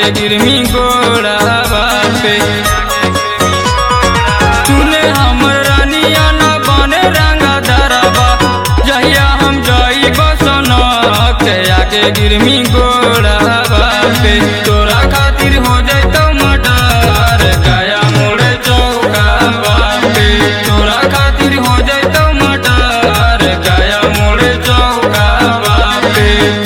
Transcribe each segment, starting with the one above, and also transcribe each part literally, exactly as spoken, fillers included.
आके गिरमी गोड़ा पे सुने हमर रानिया न बने रंगा दरबा जहिया हम जाई बसना के आके गिरमी गोड़ा पे तोरा खातिर हो जाए तो मटर गया मोड़े चौका पे तोरा खातिर हो जाए तो मटर गया मोड़े चौका पे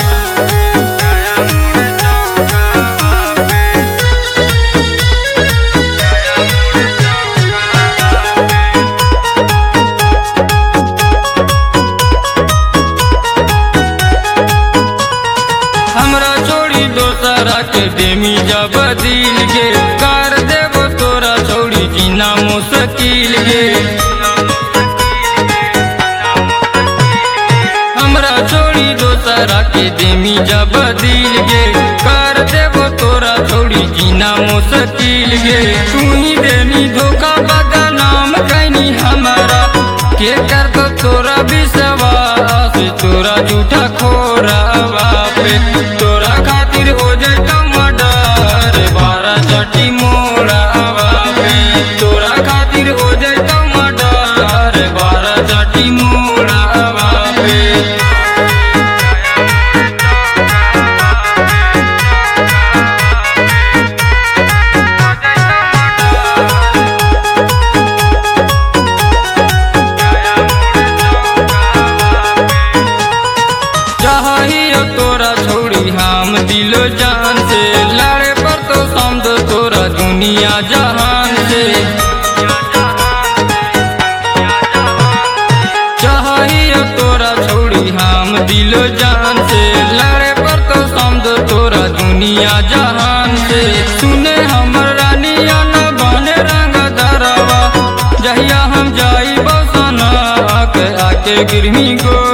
हमरा छोड़ी दोसरा के देमी जब दिल के कर देबो तोरा छोड़ी जीना मुश्किल गे हमरा छोड़ी दोसरा के देमी जब दिल के कर देबो तोरा छोड़ी जीना मुश्किल गे तू ही देनी धोखा बदनाम कैनी हमारा के कर दो तोरा विश्वास तोरा झूठा खोरा पे तोरा खातिर हो जाए टमाटर बारह चटी मोड़ा पे तोरा खातिर हो जाए टमाटर बारह चटी मोड़ा पे चाहिए तोरा छोड़ी हम दिलो जान से लड़े पर तो समझो तोरा दुनिया जहान से चाहिए तोरा छोड़ी हम दिलो जान से लड़े पर तो समझो तोरा दुनिया जहान से सुने हमर रानिया न बने रंग दरबा जहिया हम जाई बसना आके आके गिरमी गो